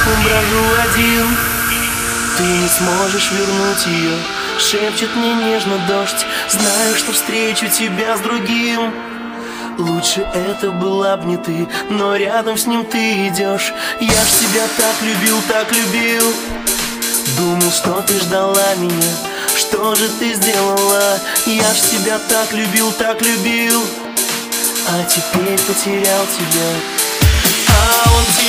ночью брожу один. Ты не сможешь вернуть ее, шепчет мне нежно дождь. Знаю, что встречу тебя с другим. Лучше это была б не ты, но рядом с ним ты идешь. Я ж тебя так любил, так любил. Думал, что ты ждала меня, что же ты сделала? Я ж тебя так любил, а теперь потерял тебя. А он